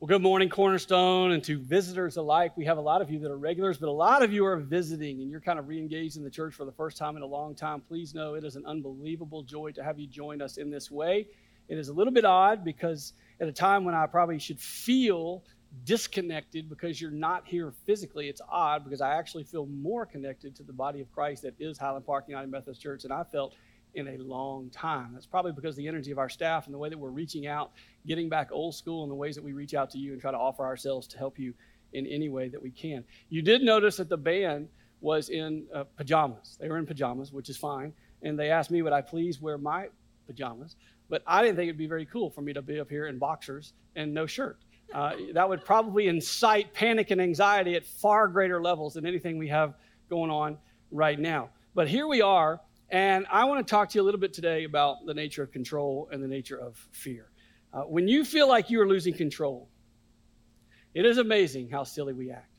Well, good morning, Cornerstone, and to visitors alike. We have a lot of you that are regulars, but a lot of you are visiting, and you're kind of re-engaged in the church for the first time in a long time. Please know it is an unbelievable joy to have you join us in this way. It is a little bit odd because at a time when I probably should feel disconnected because you're not here physically, it's odd because I actually feel more connected to the body of Christ that is Highland Park United Methodist Church than I felt in a long time. That's probably because the energy of our staff and the way that we're reaching out, getting back old school in the ways that we reach out to you and try to offer ourselves to help you in any way that we can. You did notice that the band was in pajamas. They were in pajamas, which is fine. And they asked me, would I please wear my pajamas? But I didn't think it'd be very cool for me to be up here in boxers and no shirt. That would probably incite panic and anxiety at far greater levels than anything we have going on right now. But here we are. And I want to talk to you a little bit today about the nature of control and the nature of fear. When you feel like you are losing control, it is amazing how silly we act.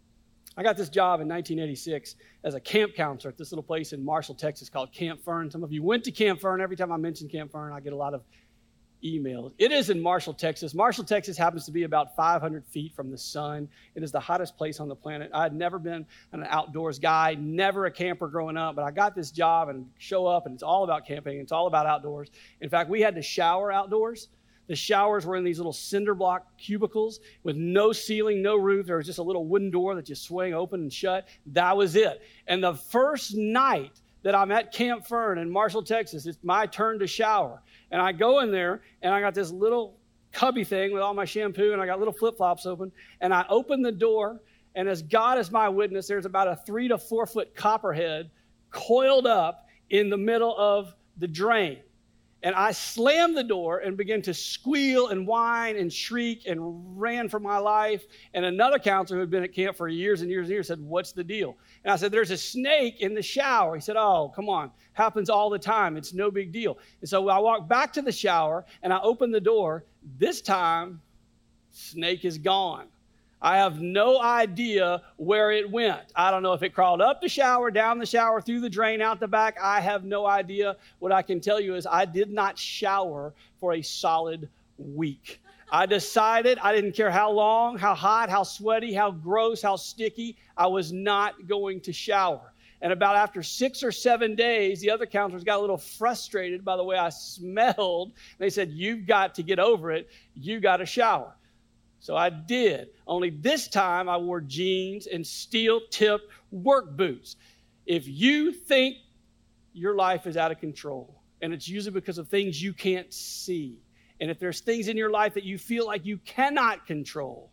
I got this job in 1986 as a camp counselor at this little place in Marshall, Texas called Camp Fern. Some of you went to Camp Fern. Every time I mention Camp Fern, I get a lot of emails. It is in Marshall, Texas. Marshall, Texas happens to be about 500 feet from the sun. It is the hottest place on the planet. I had never been an outdoors guy, never a camper growing up, but I got this job and show up, and it's all about camping. It's all about outdoors. In fact, we had to shower outdoors. The showers were in these little cinder block cubicles with no ceiling, no roof. There was just a little wooden door that you swing open and shut. That was it. And the first night that I'm at Camp Fern in Marshall, Texas, it's my turn to shower. And I go in there, and I got this little cubby thing with all my shampoo, and I got little flip-flops open. And I open the door, and as God is my witness, there's about a 3 to 4 foot copperhead coiled up in the middle of the drain. And I slammed the door and began to squeal and whine and shriek and ran for my life. And another counselor who had been at camp for years and years and years said, what's the deal? And I said, there's a snake in the shower. He said, oh, come on. Happens all the time. It's no big deal. And so I walked back to the shower and I opened the door. This time, snake is gone. I have no idea where it went. I don't know if it crawled up the shower, down the shower, through the drain, out the back. I have no idea. What I can tell you is I did not shower for a solid week. I decided I didn't care how long, how hot, how sweaty, how gross, how sticky. I was not going to shower. And about after 6 or 7 days, the other counselors got a little frustrated by the way I smelled. They said, you've got to get over it. You got to shower. So I did, only this time I wore jeans and steel-tip work boots. If you think your life is out of control, and it's usually because of things you can't see, and if there's things in your life that you feel like you cannot control,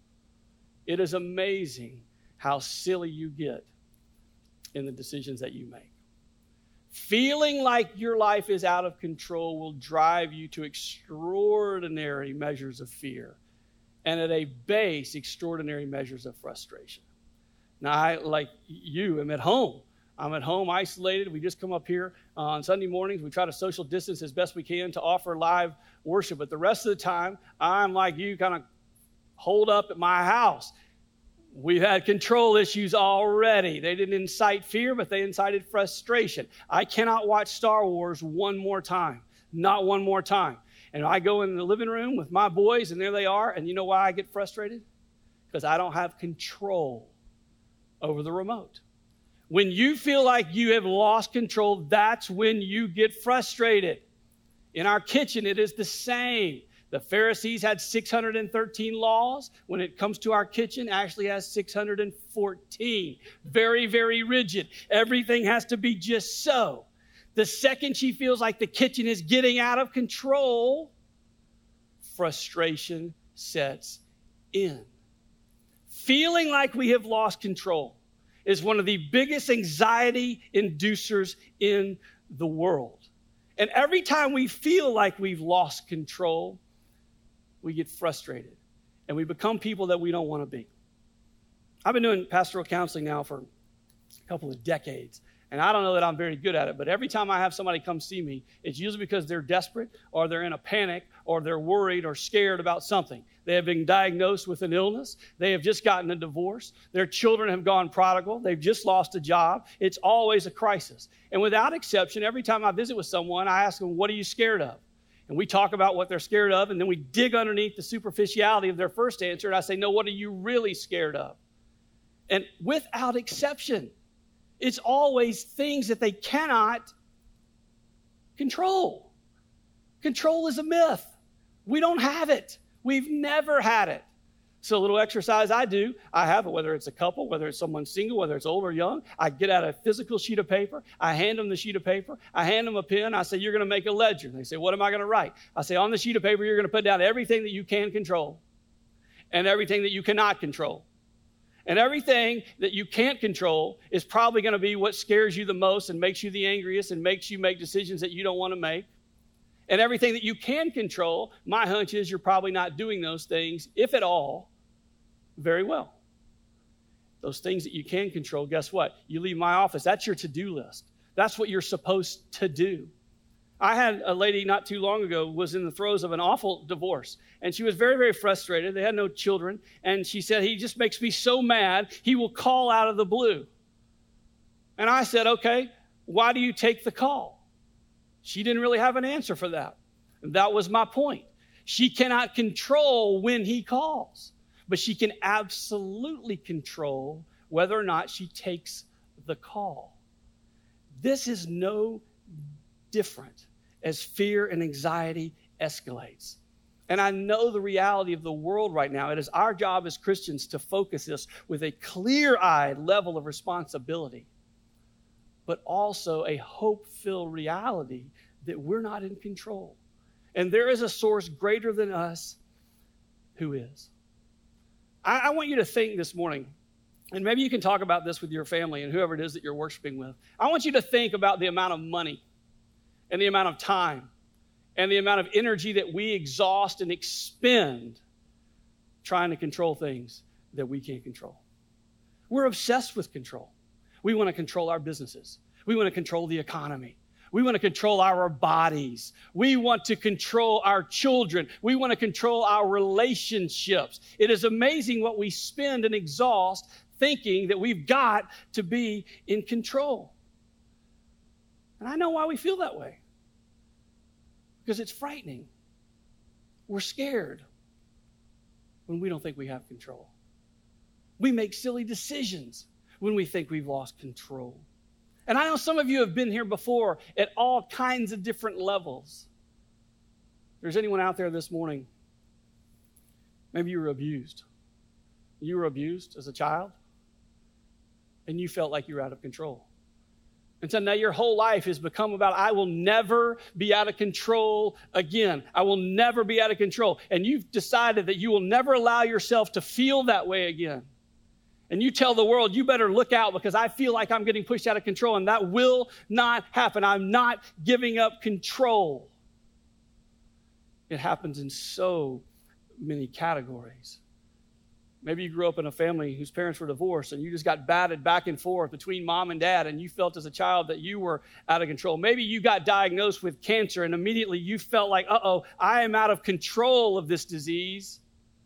it is amazing how silly you get in the decisions that you make. Feeling like your life is out of control will drive you to extraordinary measures of fear. And at a base, extraordinary measures of frustration. Now, I, like you, am at home. I'm at home isolated. We just come up here on Sunday mornings. We try to social distance as best we can to offer live worship. But the rest of the time, I'm like you, kind of holed up at my house. We've had control issues already. They didn't incite fear, but they incited frustration. I cannot watch Star Wars one more time. Not one more time. And I go in the living room with my boys, and there they are. And you know why I get frustrated? Because I don't have control over the remote. When you feel like you have lost control, that's when you get frustrated. In our kitchen, it is the same. The Pharisees had 613 laws. When it comes to our kitchen, Ashley has 614. Very, very rigid. Everything has to be just so. The second she feels like the kitchen is getting out of control, frustration sets in. Feeling like we have lost control is one of the biggest anxiety inducers in the world. And every time we feel like we've lost control, we get frustrated and we become people that we don't want to be. I've been doing pastoral counseling now for a couple of decades. And I don't know that I'm very good at it, but every time I have somebody come see me, it's usually because they're desperate or they're in a panic or they're worried or scared about something. They have been diagnosed with an illness. They have just gotten a divorce. Their children have gone prodigal. They've just lost a job. It's always a crisis. And without exception, every time I visit with someone, I ask them, what are you scared of? And we talk about what they're scared of, and then we dig underneath the superficiality of their first answer, and I say, no, what are you really scared of? And without exception, it's always things that they cannot control. Control is a myth. We don't have it. We've never had it. So a little exercise I have it, whether it's a couple, whether it's someone single, whether it's old or young. I get out a physical sheet of paper. I hand them the sheet of paper. I hand them a pen. I say, you're going to make a ledger. They say, what am I going to write? I say, on the sheet of paper, you're going to put down everything that you can control and everything that you cannot control. And everything that you can't control is probably going to be what scares you the most and makes you the angriest and makes you make decisions that you don't want to make. And everything that you can control, my hunch is you're probably not doing those things, if at all, very well. Those things that you can control, guess what? You leave my office, that's your to-do list. That's what you're supposed to do. I had a lady not too long ago was in the throes of an awful divorce, and she was very, very frustrated. They had no children, and she said, he just makes me so mad, he will call out of the blue. And I said, okay, why do you take the call? She didn't really have an answer for that. And that was my point. She cannot control when he calls, but she can absolutely control whether or not she takes the call. This is no different as fear and anxiety escalates. And I know the reality of the world right now. It is our job as Christians to focus this with a clear-eyed level of responsibility, but also a hope-filled reality that we're not in control. And there is a source greater than us who is. I want you to think this morning, and maybe you can talk about this with your family and whoever it is that you're worshiping with. I want you to think about the amount of money and the amount of time and the amount of energy that we exhaust and expend trying to control things that we can't control. We're obsessed with control. We want to control our businesses. We want to control the economy. We want to control our bodies. We want to control our children. We want to control our relationships. It is amazing what we spend and exhaust thinking that we've got to be in control. And I know why we feel that way. Because it's frightening. We're scared when we don't think we have control. We make silly decisions when we think we've lost control. And I know some of you have been here before at all kinds of different levels. If there's anyone out there this morning, maybe you were abused. You were abused as a child, and you felt like you were out of control. And so now your whole life has become about, I will never be out of control again. I will never be out of control. And you've decided that you will never allow yourself to feel that way again. And you tell the world, you better look out because I feel like I'm getting pushed out of control, and that will not happen. I'm not giving up control. It happens in so many categories. Maybe you grew up in a family whose parents were divorced, and you just got batted back and forth between mom and dad, and you felt as a child that you were out of control. Maybe you got diagnosed with cancer, and immediately you felt like, I am out of control of this disease.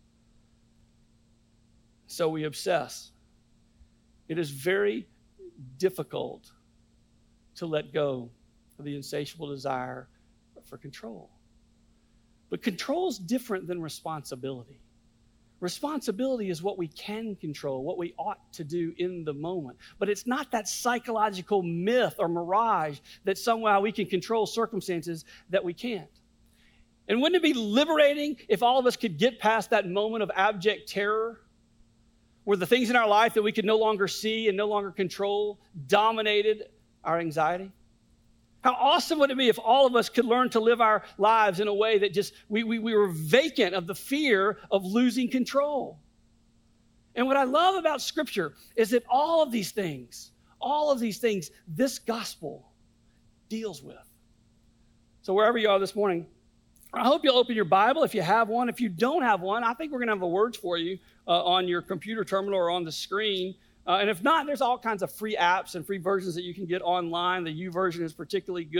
So we obsess. It is very difficult to let go of the insatiable desire for control. But control is different than responsibility. Responsibility is what we can control, what we ought to do in the moment. But it's not that psychological myth or mirage that somehow we can control circumstances that we can't. And wouldn't it be liberating if all of us could get past that moment of abject terror, where the things in our life that we could no longer see and no longer control dominated our anxiety? How awesome would it be if all of us could learn to live our lives in a way that just we were vacant of the fear of losing control? And what I love about Scripture is that all of these things, this gospel deals with. So wherever you are this morning, I hope you'll open your Bible if you have one. If you don't have one, I think we're going to have the words for you on your computer terminal or on the screen. And if not, there's all kinds of free apps and free versions that you can get online. The YouVersion is particularly good.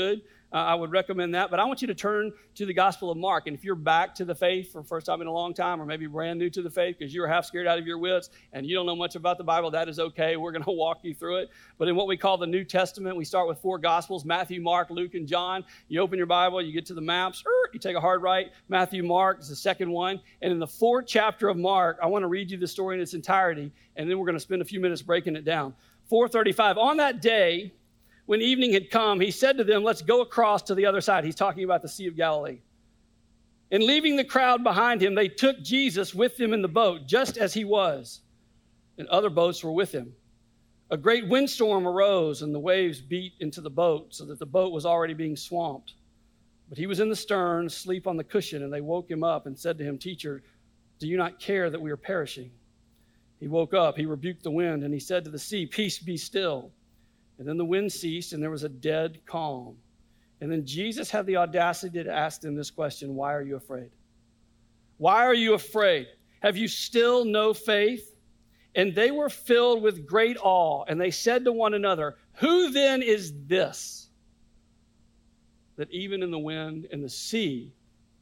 I would recommend that. But I want you to turn to the Gospel of Mark. And if you're back to the faith for the first time in a long time, or maybe brand new to the faith because you're half scared out of your wits and you don't know much about the Bible, that is okay. We're going to walk you through it. But in what we call the New Testament, we start with 4 Gospels, Matthew, Mark, Luke, and John. You open your Bible, you get to the maps, you take a hard right. Matthew, Mark is the second one. And in the 4th chapter of Mark, I want to read you the story in its entirety, and then we're going to spend a few minutes breaking it down. 4:35, on that day, when evening had come, he said to them, let's go across to the other side. He's talking about the Sea of Galilee. And leaving the crowd behind him, they took Jesus with them in the boat, just as he was. And other boats were with him. A great windstorm arose, and the waves beat into the boat, so that the boat was already being swamped. But he was in the stern, asleep on the cushion, and they woke him up and said to him, Teacher, do you not care that we are perishing? He woke up, he rebuked the wind, and he said to the sea, Peace, be still. And then the wind ceased, and there was a dead calm. And then Jesus had the audacity to ask them this question, why are you afraid? Why are you afraid? Have you still no faith? And they were filled with great awe, and they said to one another, who then is this, that even in the wind and the sea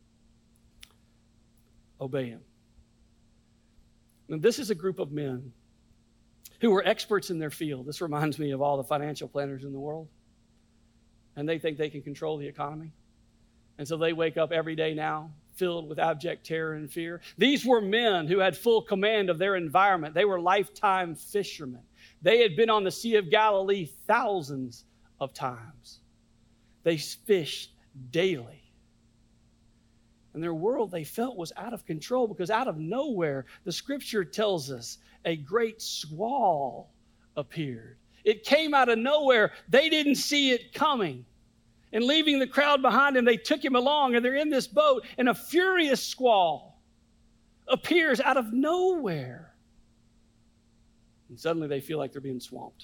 obey him? And this is a group of men who were experts in their field. This reminds me of all the financial planners in the world. And they think they can control the economy. And so they wake up every day now filled with abject terror and fear. These were men who had full command of their environment. They were lifetime fishermen. They had been on the Sea of Galilee thousands of times. They fished daily. And their world, they felt, was out of control because out of nowhere, the scripture tells us, a great squall appeared. It came out of nowhere. They didn't see it coming. And leaving the crowd behind him, they took him along, and they're in this boat, and a furious squall appears out of nowhere. And suddenly they feel like they're being swamped.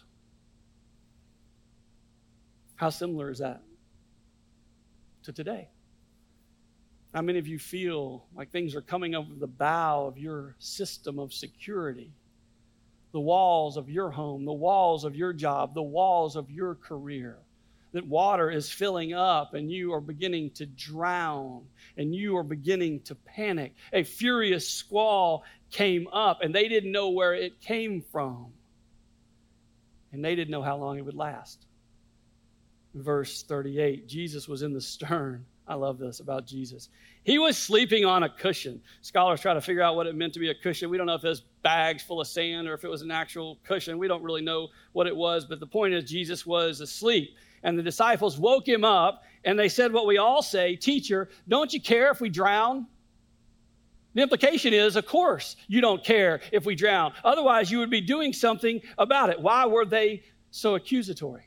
How similar is that to today? How many of you feel like things are coming over the bow of your system of security? The walls of your home, the walls of your job, the walls of your career. That water is filling up and you are beginning to drown and you are beginning to panic. A furious squall came up and they didn't know where it came from. And they didn't know how long it would last. Verse 38, Jesus was in the stern. I love this about Jesus. He was sleeping on a cushion. Scholars try to figure out what it meant to be a cushion. We don't know if it was bags full of sand or if it was an actual cushion. We don't really know what it was, but the point is Jesus was asleep. And the disciples woke him up and they said what we all say, Teacher, don't you care if we drown? The implication is, of course, you don't care if we drown. Otherwise, you would be doing something about it. Why were they so accusatory?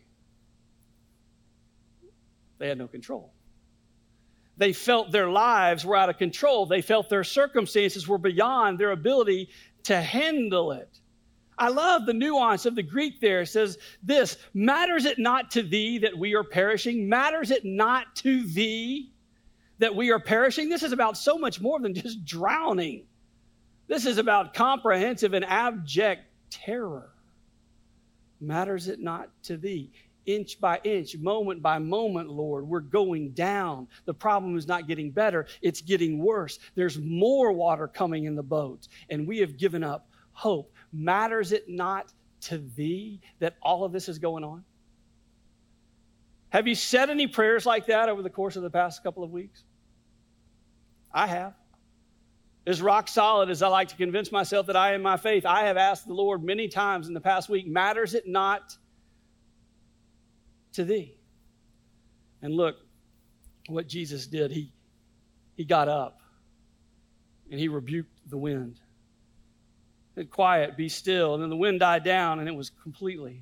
They had no control. They felt their lives were out of control. They felt their circumstances were beyond their ability to handle it. I love the nuance of the Greek there. It says this, matters it not to thee that we are perishing? Matters it not to thee that we are perishing? This is about so much more than just drowning. This is about comprehensive and abject terror. Matters it not to thee? Inch by inch, moment by moment, Lord, we're going down. The problem is not getting better. It's getting worse. There's more water coming in the boat, and we have given up hope. Matters it not to thee that all of this is going on? Have you said any prayers like that over the course of the past couple of weeks? I have. As rock solid as I like to convince myself that I am my faith, I have asked the Lord many times in the past week, matters it not to thee? And look what Jesus did. He got up and he rebuked the wind. He said, quiet, be still. And then the wind died down and it was completely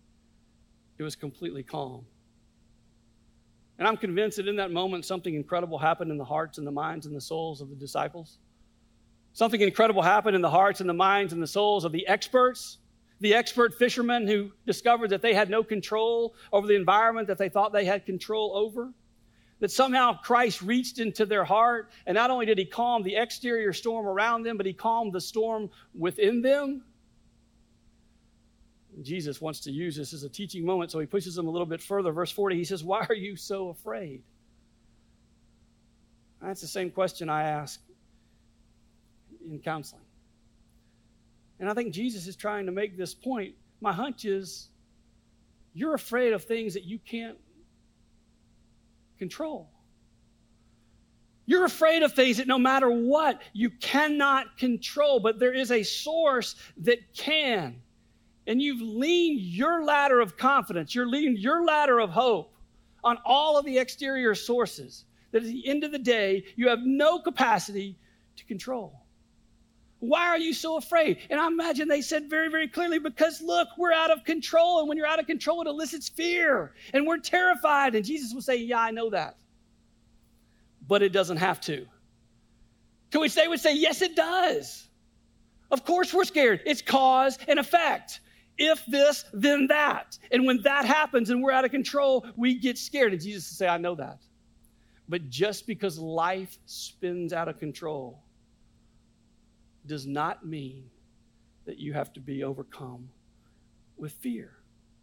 calm. And I'm convinced that in that moment, something incredible happened in the hearts and the minds and the souls of the disciples. Something incredible happened in the hearts and the minds and the souls of the experts, the expert fishermen who discovered that they had no control over the environment that they thought they had control over. That somehow Christ reached into their heart, and not only did he calm the exterior storm around them, but he calmed the storm within them. Jesus wants to use this as a teaching moment, so he pushes them a little bit further. Verse 40, he says, why are you so afraid? That's the same question I ask in counseling. And I think Jesus is trying to make this point. My hunch is you're afraid of things that you can't control. You're afraid of things that no matter what, you cannot control, but there is a source that can. And you've leaned your ladder of confidence, you're leaning your ladder of hope on all of the exterior sources that at the end of the day, you have no capacity to control. Why are you so afraid? And I imagine they said very, very clearly, because look, we're out of control. And when you're out of control, it elicits fear. And we're terrified. And Jesus would say, yeah, I know that. But it doesn't have to. To which they would say, yes, it does. Of course we're scared. It's cause and effect. If this, then that. And when that happens and we're out of control, we get scared. And Jesus would say, I know that. But just because life spins out of control does not mean that you have to be overcome with fear.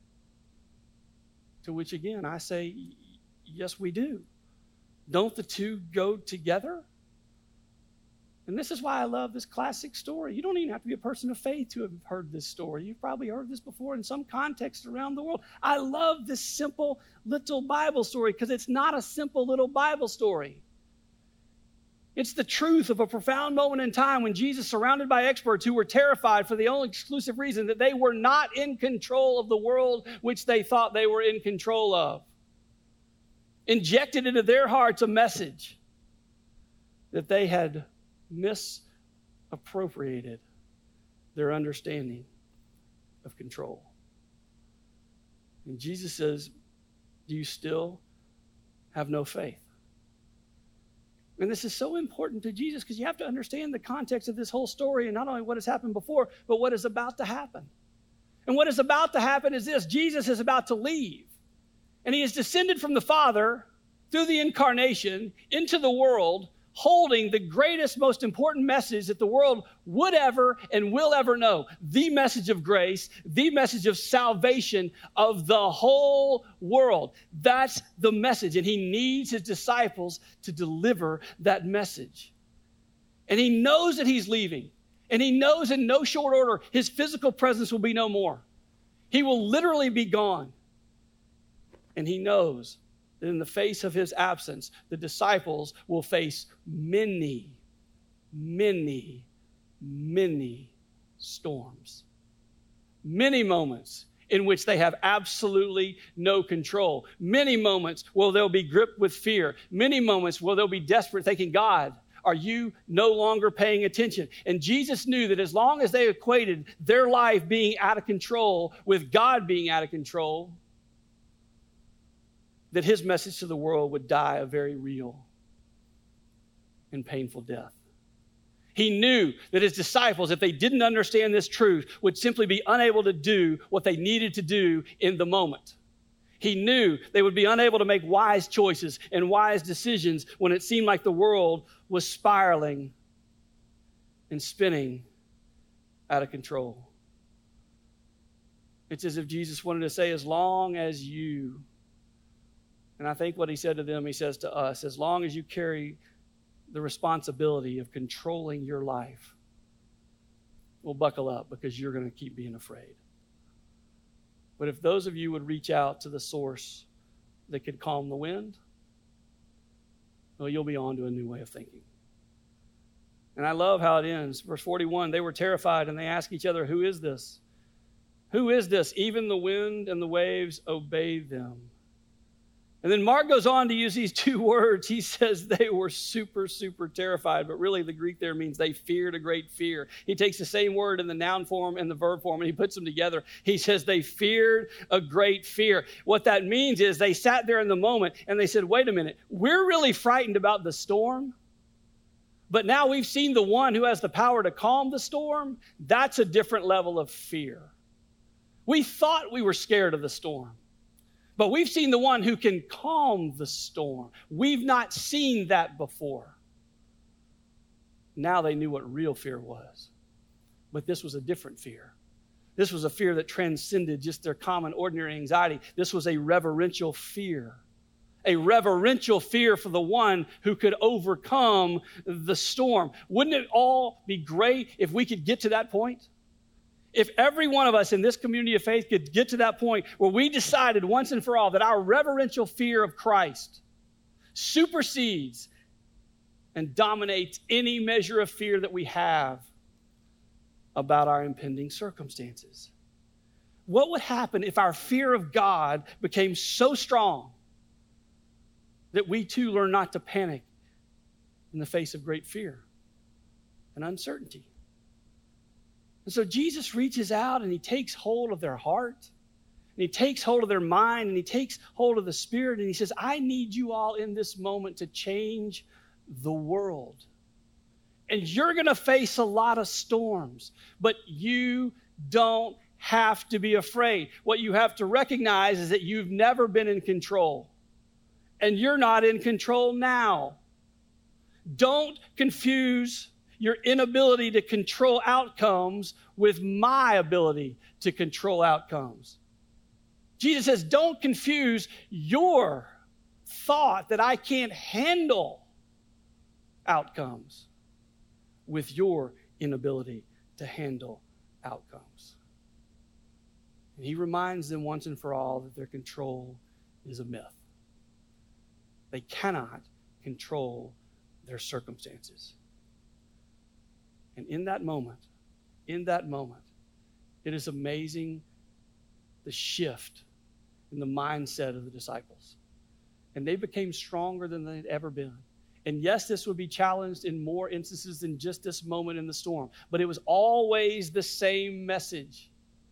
To which, again, I say, yes, we do. Don't the two go together? And this is why I love this classic story. You don't even have to be a person of faith to have heard this story. You've probably heard this before in some context around the world. I love this simple little Bible story because it's not a simple little Bible story. It's the truth of a profound moment in time when Jesus, surrounded by experts who were terrified for the only exclusive reason that they were not in control of the world which they thought they were in control of, injected into their hearts a message that they had misappropriated their understanding of control. And Jesus says, do you still have no faith? And this is so important to Jesus because you have to understand the context of this whole story and not only what has happened before, but what is about to happen. And what is about to happen is this: Jesus is about to leave. And he has descended from the Father through the incarnation into the world, holding the greatest, most important message that the world would ever and will ever know. The message of grace, the message of salvation of the whole world. That's the message. And he needs his disciples to deliver that message. And he knows that he's leaving. And he knows in no short order his physical presence will be no more. He will literally be gone. And he knows that in the face of his absence, the disciples will face many, many, many storms. Many moments in which they have absolutely no control. Many moments where they'll be gripped with fear. Many moments where they'll be desperate, thinking, God, are you no longer paying attention? And Jesus knew that as long as they equated their life being out of control with God being out of control, that his message to the world would die a very real and painful death. He knew that his disciples, if they didn't understand this truth, would simply be unable to do what they needed to do in the moment. He knew they would be unable to make wise choices and wise decisions when it seemed like the world was spiraling and spinning out of control. It's as if Jesus wanted to say, as long as you, and I think what he said to them, he says to us, as long as you carry the responsibility of controlling your life, we'll buckle up because you're going to keep being afraid. But if those of you would reach out to the source that could calm the wind, well, you'll be on to a new way of thinking. And I love how it ends. Verse 41, they were terrified and they asked each other, who is this? Who is this? Even the wind and the waves obey them. And then Mark goes on to use these two words. He says they were super, super terrified, but really the Greek there means they feared a great fear. He takes the same word in the noun form and the verb form, and he puts them together. He says they feared a great fear. What that means is they sat there in the moment and they said, wait a minute, we're really frightened about the storm, but now we've seen the one who has the power to calm the storm. That's a different level of fear. We thought we were scared of the storm, but we've seen the one who can calm the storm. We've not seen that before. Now they knew what real fear was. But this was a different fear. This was a fear that transcended just their common, ordinary anxiety. This was a reverential fear for the one who could overcome the storm. Wouldn't it all be great if we could get to that point? If every one of us in this community of faith could get to that point where we decided once and for all that our reverential fear of Christ supersedes and dominates any measure of fear that we have about our impending circumstances. What would happen if our fear of God became so strong that we too learn not to panic in the face of great fear and uncertainty? And so Jesus reaches out and he takes hold of their heart, and he takes hold of their mind, and he takes hold of the Spirit, and he says, I need you all in this moment to change the world. And you're going to face a lot of storms, but you don't have to be afraid. What you have to recognize is that you've never been in control, and you're not in control now. Don't confuse your inability to control outcomes with my ability to control outcomes. Jesus says, don't confuse your thought that I can't handle outcomes with your inability to handle outcomes. And he reminds them once and for all that their control is a myth. They cannot control their circumstances. And in that moment, it is amazing the shift in the mindset of the disciples. And they became stronger than they'd ever been. And yes, this would be challenged in more instances than just this moment in the storm. But it was always the same message.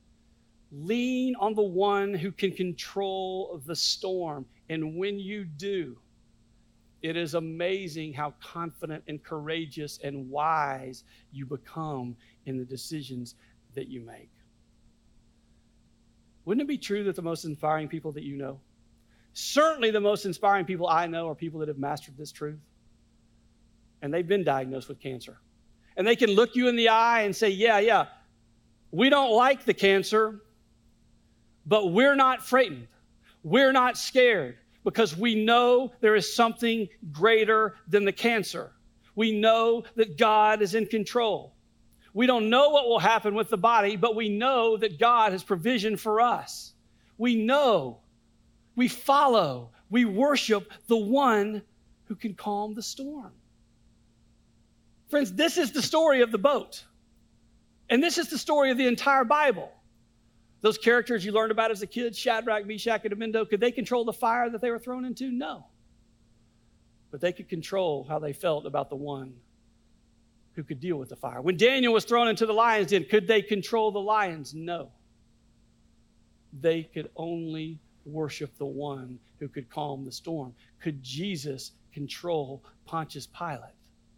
Lean on the one who can control the storm. And when you do, it is amazing how confident and courageous and wise you become in the decisions that you make. Wouldn't it be true that the most inspiring people that you know, certainly the most inspiring people I know, are people that have mastered this truth? And they've been diagnosed with cancer. And they can look you in the eye and say, yeah, we don't like the cancer, but we're not frightened. We're not scared, because we know there is something greater than the cancer. We know that God is in control. We don't know what will happen with the body, but we know that God has provision for us. We know, we follow, we worship the one who can calm the storm. Friends, this is the story of the boat. And this is the story of the entire Bible. Those characters you learned about as a kid, Shadrach, Meshach, and Abednego, could they control the fire that they were thrown into? No. But they could control how they felt about the one who could deal with the fire. When Daniel was thrown into the lion's den, could they control the lions? No. They could only worship the one who could calm the storm. Could Jesus control Pontius Pilate?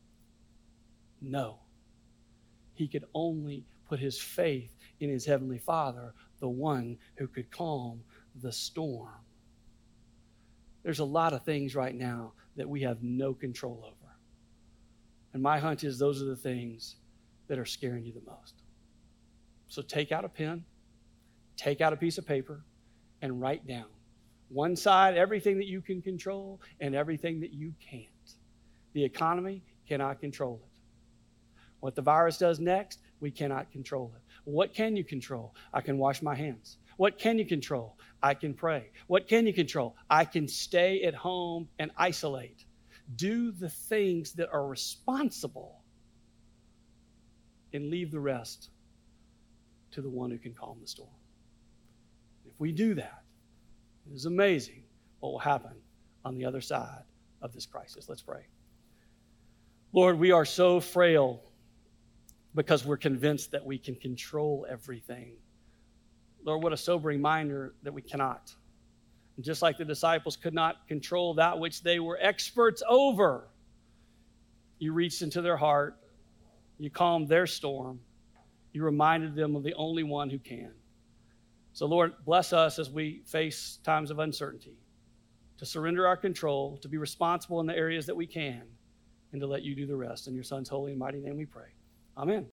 No. He could only put his faith in his heavenly Father, the one who could calm the storm. There's a lot of things right now that we have no control over. And my hunch is those are the things that are scaring you the most. So take out a pen, take out a piece of paper, and write down. One side, everything that you can control, and everything that you can't. The economy, cannot control it. What the virus does next, we cannot control it. What can you control? I can wash my hands. What can you control? I can pray. What can you control? I can stay at home and isolate. Do the things that are responsible and leave the rest to the one who can calm the storm. If we do that, it is amazing what will happen on the other side of this crisis. Let's pray. Lord, we are so frail because we're convinced that we can control everything. Lord, what a sobering reminder that we cannot. And just like the disciples could not control that which they were experts over, you reached into their heart, you calmed their storm, you reminded them of the only one who can. So Lord, bless us as we face times of uncertainty, to surrender our control, to be responsible in the areas that we can, and to let you do the rest. In your Son's holy and mighty name we pray. Amen.